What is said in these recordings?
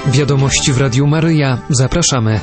Wiadomości w Radiu Maryja. Zapraszamy.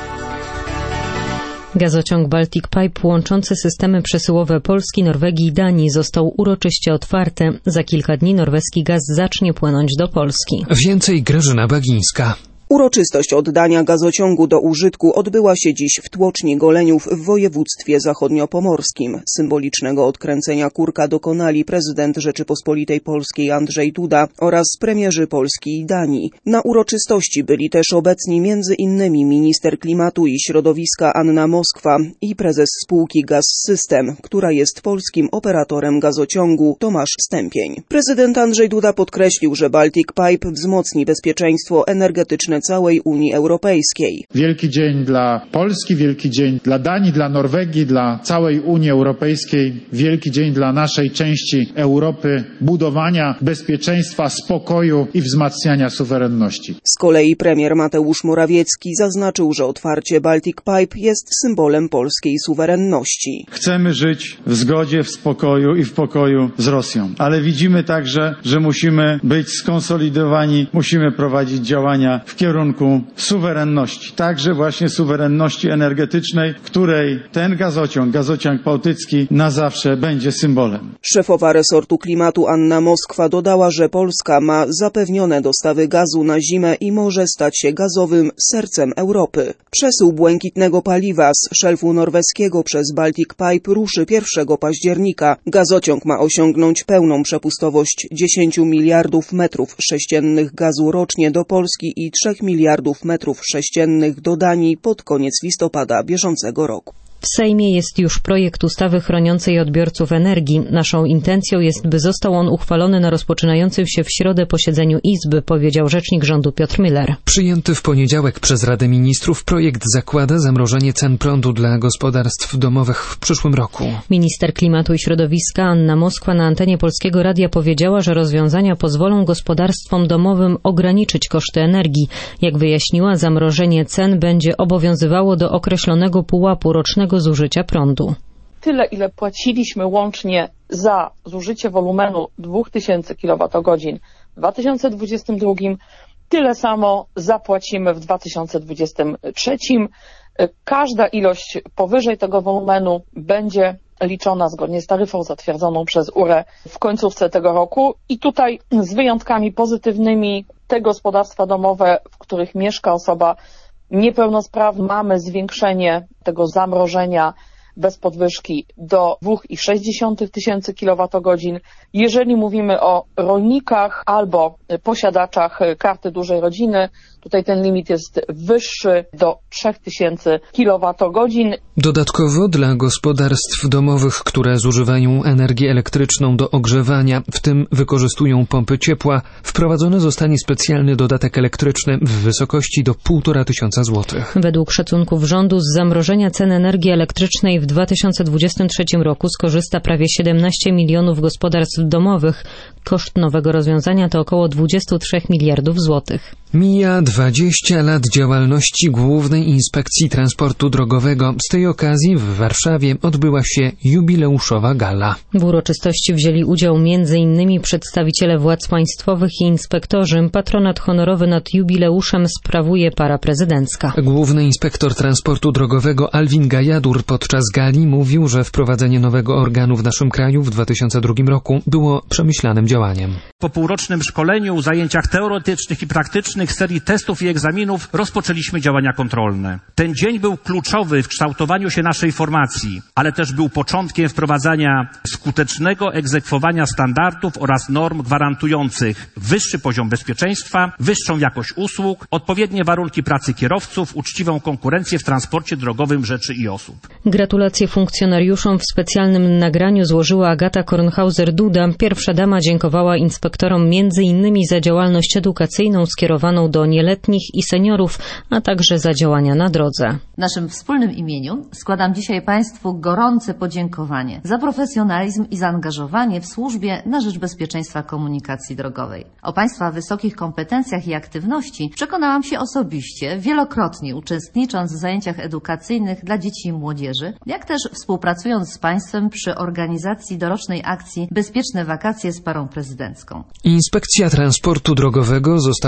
Gazociąg Baltic Pipe łączący systemy przesyłowe Polski, Norwegii i Danii został uroczyście otwarty. Za kilka dni norweski gaz zacznie płynąć do Polski. Więcej Grażyna Bagińska. Uroczystość oddania gazociągu do użytku odbyła się dziś w Tłoczni Goleniów w województwie zachodniopomorskim. Symbolicznego odkręcenia kurka dokonali prezydent Rzeczypospolitej Polskiej Andrzej Duda oraz premierzy Polski i Danii. Na uroczystości byli też obecni m.in. minister klimatu i środowiska Anna Moskwa i prezes spółki Gaz System, która jest polskim operatorem gazociągu, Tomasz Stępień. Prezydent Andrzej Duda podkreślił, że Baltic Pipe wzmocni bezpieczeństwo energetyczne całej Unii Europejskiej. Wielki dzień dla Polski, wielki dzień dla Danii, dla Norwegii, dla całej Unii Europejskiej, wielki dzień dla naszej części Europy, budowania bezpieczeństwa, spokoju i wzmacniania suwerenności. Z kolei premier Mateusz Morawiecki zaznaczył, że otwarcie Baltic Pipe jest symbolem polskiej suwerenności. Chcemy żyć w zgodzie, w spokoju i w pokoju z Rosją, ale widzimy także, że musimy być skonsolidowani, musimy prowadzić działania w kierunku suwerenności, także właśnie suwerenności energetycznej, której ten gazociąg bałtycki na zawsze będzie symbolem. Szefowa resortu klimatu Anna Moskwa dodała, że Polska ma zapewnione dostawy gazu na zimę i może stać się gazowym sercem Europy. Przesył błękitnego paliwa z szelfu norweskiego przez Baltic Pipe ruszy 1 października. Gazociąg ma osiągnąć pełną przepustowość 10 miliardów metrów sześciennych gazu rocznie do Polski i 3 miliardów metrów sześciennych do Danii pod koniec listopada bieżącego roku. W Sejmie jest już projekt ustawy chroniącej odbiorców energii. Naszą intencją jest, by został on uchwalony na rozpoczynającym się w środę posiedzeniu Izby, powiedział rzecznik rządu Piotr Müller. Przyjęty w poniedziałek przez Radę Ministrów projekt zakłada zamrożenie cen prądu dla gospodarstw domowych w przyszłym roku. Minister klimatu i środowiska Anna Moskwa na antenie Polskiego Radia powiedziała, że rozwiązania pozwolą gospodarstwom domowym ograniczyć koszty energii. Jak wyjaśniła, zamrożenie cen będzie obowiązywało do określonego pułapu rocznego zużycia prądu. Tyle, ile płaciliśmy łącznie za zużycie wolumenu 2000 kWh w 2022, tyle samo zapłacimy w 2023. Każda ilość powyżej tego wolumenu będzie liczona zgodnie z taryfą zatwierdzoną przez URE w końcówce tego roku i tutaj z wyjątkami pozytywnymi te gospodarstwa domowe, w których mieszka osoba niepełnosprawna, mamy zwiększenie tego zamrożenia bez podwyżki do 2,6 tysięcy kWh. Jeżeli mówimy o rolnikach albo posiadaczach karty dużej rodziny, tutaj ten limit jest wyższy do 3000 kWh. Dodatkowo dla gospodarstw domowych, które zużywają energię elektryczną do ogrzewania, w tym wykorzystują pompy ciepła, wprowadzony zostanie specjalny dodatek elektryczny w wysokości do 1500 zł. Według szacunków rządu z zamrożenia cen energii elektrycznej w 2023 roku skorzysta prawie 17 milionów gospodarstw domowych. Koszt nowego rozwiązania to około 23 miliardów złotych. Mija 20 lat działalności Głównej Inspekcji Transportu Drogowego. Z tej okazji w Warszawie odbyła się jubileuszowa gala. W uroczystości wzięli udział m.in. przedstawiciele władz państwowych i inspektorzy. Patronat honorowy nad jubileuszem sprawuje para prezydencka. Główny inspektor transportu drogowego Alvin Gajadur podczas gali mówił, że wprowadzenie nowego organu w naszym kraju w 2002 roku było przemyślanym działaniem. Po półrocznym szkoleniu, zajęciach teoretycznych i praktycznych, serii testów i egzaminów rozpoczęliśmy działania kontrolne. Ten dzień był kluczowy w kształtowaniu się naszej formacji, ale też był początkiem wprowadzania skutecznego egzekwowania standardów oraz norm gwarantujących wyższy poziom bezpieczeństwa, wyższą jakość usług, odpowiednie warunki pracy kierowców, uczciwą konkurencję w transporcie drogowym rzeczy i osób. Gratulacje funkcjonariuszom w specjalnym nagraniu złożyła Agata Kornhauser-Duda. Pierwsza dama dziękowała inspektorom m.in. za działalność edukacyjną skierowaną do nieletnich i seniorów, a także za działania na drodze. W naszym wspólnym imieniu składam dzisiaj Państwu gorące podziękowanie za profesjonalizm i zaangażowanie w służbie na rzecz bezpieczeństwa komunikacji drogowej. O Państwa wysokich kompetencjach i aktywności przekonałam się osobiście, wielokrotnie uczestnicząc w zajęciach edukacyjnych dla dzieci i młodzieży, jak też współpracując z Państwem przy organizacji dorocznej akcji Bezpieczne wakacje z parą prezydencką. Inspekcja Transportu Drogowego została powołana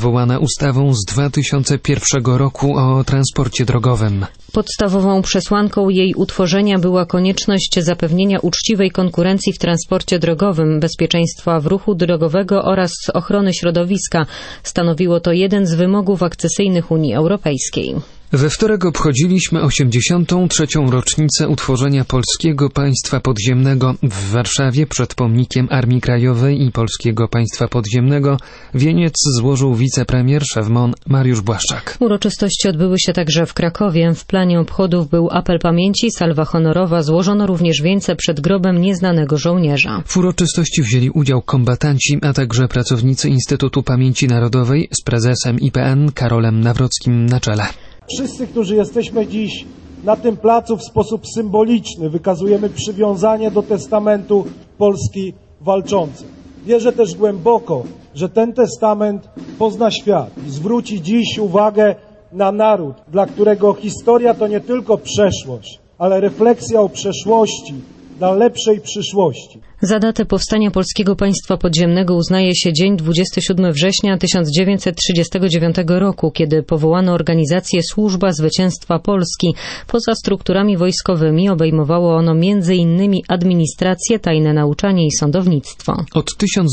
wywołana ustawą z 2001 roku o transporcie drogowym. Podstawową przesłanką jej utworzenia była konieczność zapewnienia uczciwej konkurencji w transporcie drogowym, bezpieczeństwa w ruchu drogowego oraz ochrony środowiska. Stanowiło to jeden z wymogów akcesyjnych Unii Europejskiej. We wtorek obchodziliśmy 83. rocznicę utworzenia Polskiego Państwa Podziemnego. W Warszawie przed pomnikiem Armii Krajowej i Polskiego Państwa Podziemnego wieniec złożył wicepremier, szef MON Mariusz Błaszczak. Uroczystości odbyły się także w Krakowie. W planie obchodów był apel pamięci, salwa honorowa, złożono również wieńce przed grobem nieznanego żołnierza. W uroczystości wzięli udział kombatanci, a także pracownicy Instytutu Pamięci Narodowej z prezesem IPN Karolem Nawrockim na czele. Wszyscy, którzy jesteśmy dziś na tym placu, w sposób symboliczny wykazujemy przywiązanie do testamentu Polski walczącej. Wierzę też głęboko, że ten testament pozna świat i zwróci dziś uwagę na naród, dla którego historia to nie tylko przeszłość, ale refleksja o przeszłości dla lepszej przyszłości. Za datę powstania Polskiego Państwa Podziemnego uznaje się dzień 27 września 1939 roku, kiedy powołano organizację Służba Zwycięstwa Polski. Poza strukturami wojskowymi obejmowało ono m.in. administrację, tajne nauczanie i sądownictwo. Od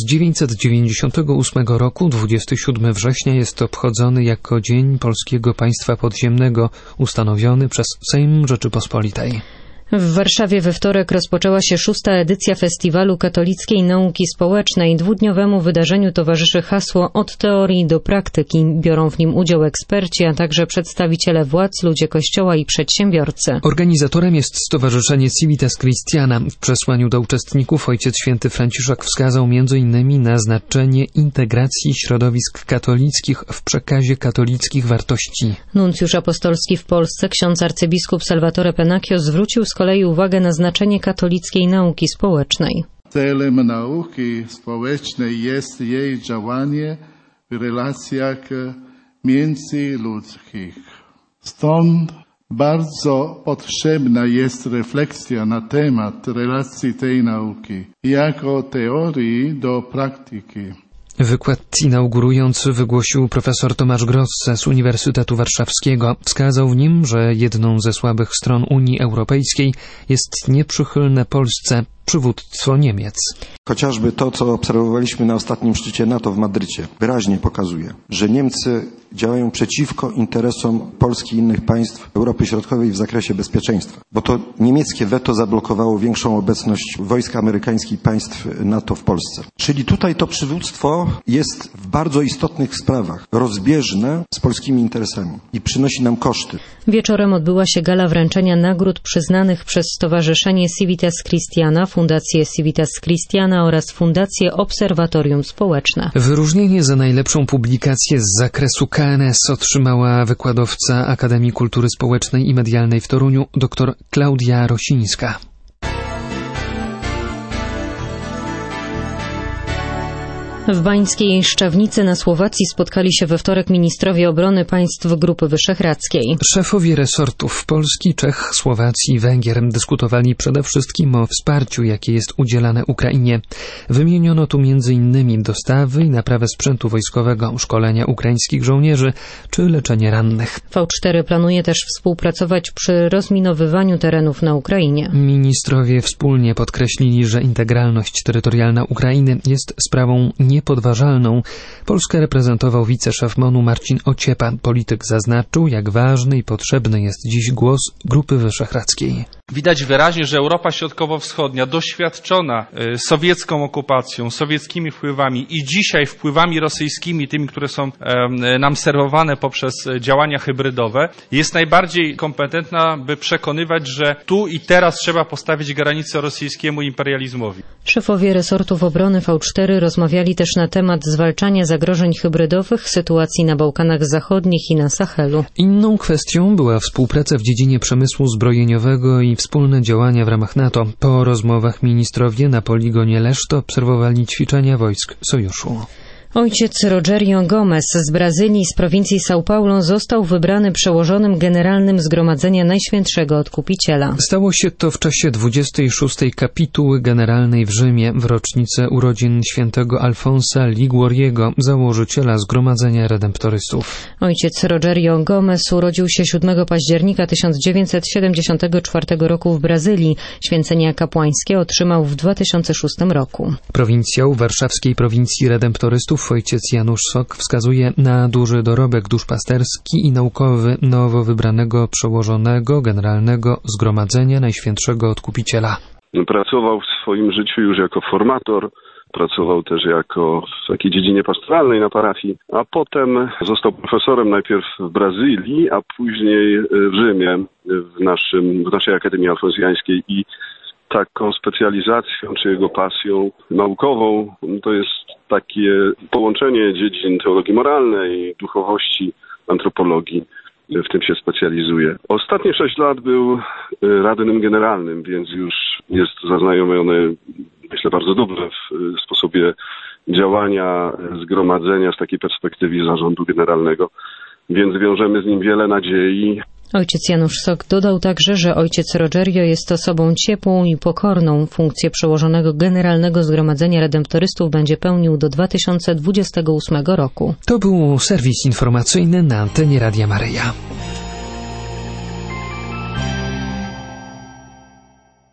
1998 roku 27 września jest obchodzony jako Dzień Polskiego Państwa Podziemnego, ustanowiony przez Sejm Rzeczypospolitej. W Warszawie we wtorek rozpoczęła się 6. edycja Festiwalu Katolickiej Nauki Społecznej. Dwudniowemu wydarzeniu towarzyszy hasło „Od teorii do praktyki”. Biorą w nim udział eksperci, a także przedstawiciele władz, ludzie Kościoła i przedsiębiorcy. Organizatorem jest Stowarzyszenie Civitas Christiana. W przesłaniu do uczestników Ojciec Święty Franciszek wskazał m.in. na znaczenie integracji środowisk katolickich w przekazie katolickich wartości. Nuncjusz apostolski w Polsce, ksiądz arcybiskup Salvatore Pennacchio, zwrócił z kolei uwagę na znaczenie katolickiej nauki społecznej. Celem nauki społecznej jest jej działanie w relacjach międzyludzkich. Stąd bardzo potrzebna jest refleksja na temat relacji tej nauki jako teorii do praktyki. Wykład inaugurujący wygłosił profesor Tomasz Grosse z Uniwersytetu Warszawskiego. Wskazał w nim, że jedną ze słabych stron Unii Europejskiej jest nieprzychylne Polsce przywództwo Niemiec. Chociażby to, co obserwowaliśmy na ostatnim szczycie NATO w Madrycie, wyraźnie pokazuje, że Niemcy działają przeciwko interesom Polski i innych państw Europy Środkowej w zakresie bezpieczeństwa. Bo to niemieckie weto zablokowało większą obecność wojsk amerykańskich i państw NATO w Polsce. Czyli tutaj to przywództwo jest w bardzo istotnych sprawach rozbieżne z polskimi interesami i przynosi nam koszty. Wieczorem odbyła się gala wręczenia nagród przyznanych przez Stowarzyszenie Civitas Christiana, Fundację Civitas Christiana oraz Fundację Obserwatorium Społeczne. Wyróżnienie za najlepszą publikację z zakresu KNS otrzymała wykładowca Akademii Kultury Społecznej i Medialnej w Toruniu dr Klaudia Rosińska. W Bańskiej Szczawnicy na Słowacji spotkali się we wtorek ministrowie obrony państw Grupy Wyszehradzkiej. Szefowie resortów Polski, Czech, Słowacji i Węgier dyskutowali przede wszystkim o wsparciu, jakie jest udzielane Ukrainie. Wymieniono tu m.in. dostawy i naprawę sprzętu wojskowego, szkolenia ukraińskich żołnierzy czy leczenie rannych. V4 planuje też współpracować przy rozminowywaniu terenów na Ukrainie. Ministrowie wspólnie podkreślili, że integralność terytorialna Ukrainy jest sprawą niepodważalną. Polskę reprezentował wiceszef MON-u Marcin Ociepa. Polityk zaznaczył, jak ważny i potrzebny jest dziś głos Grupy Wyszehradzkiej. Widać wyraźnie, że Europa Środkowo-Wschodnia, doświadczona sowiecką okupacją, sowieckimi wpływami i dzisiaj wpływami rosyjskimi, tymi, które są nam serwowane poprzez działania hybrydowe, jest najbardziej kompetentna, by przekonywać, że tu i teraz trzeba postawić granicę rosyjskiemu imperializmowi. Szefowie resortów obrony V4 rozmawiali też na temat zwalczania zagrożeń hybrydowych, sytuacji na Bałkanach Zachodnich i na Sahelu. Inną kwestią była współpraca w dziedzinie przemysłu zbrojeniowego i wspólne działania w ramach NATO. Po rozmowach ministrowie na poligonie Leszto obserwowali ćwiczenia wojsk sojuszu. Ojciec Rogerio Gomes z Brazylii, z prowincji São Paulo, został wybrany przełożonym generalnym Zgromadzenia Najświętszego Odkupiciela. Stało się to w czasie 26. kapituły generalnej w Rzymie w rocznicę urodzin świętego Alfonsa Liguoriego, założyciela Zgromadzenia Redemptorystów. Ojciec Rogerio Gomes urodził się 7 października 1974 roku w Brazylii. Święcenia kapłańskie otrzymał w 2006 roku. Prowincjał warszawskiej prowincji Redemptorystów ojciec Janusz Sok wskazuje na duży dorobek duszpasterski i naukowy nowo wybranego przełożonego Generalnego Zgromadzenia Najświętszego Odkupiciela. Pracował w swoim życiu już jako formator, pracował też w takiej dziedzinie pastoralnej na parafii, a potem został profesorem najpierw w Brazylii, a później w Rzymie, w naszej Akademii Alfonsjańskiej i taką specjalizacją, czy jego pasją naukową, to jest takie połączenie dziedzin teologii moralnej, duchowości, antropologii. W tym się specjalizuje. Ostatnie 6 lat był radnym generalnym, więc już jest zaznajomiony, myślę, bardzo dobrze w sposobie działania zgromadzenia z takiej perspektywy zarządu generalnego, więc wiążemy z nim wiele nadziei. Ojciec Janusz Sok dodał także, że ojciec Rogerio jest osobą ciepłą i pokorną. Funkcję przełożonego Generalnego Zgromadzenia Redemptorystów będzie pełnił do 2028 roku. To był serwis informacyjny na antenie Radia Maryja.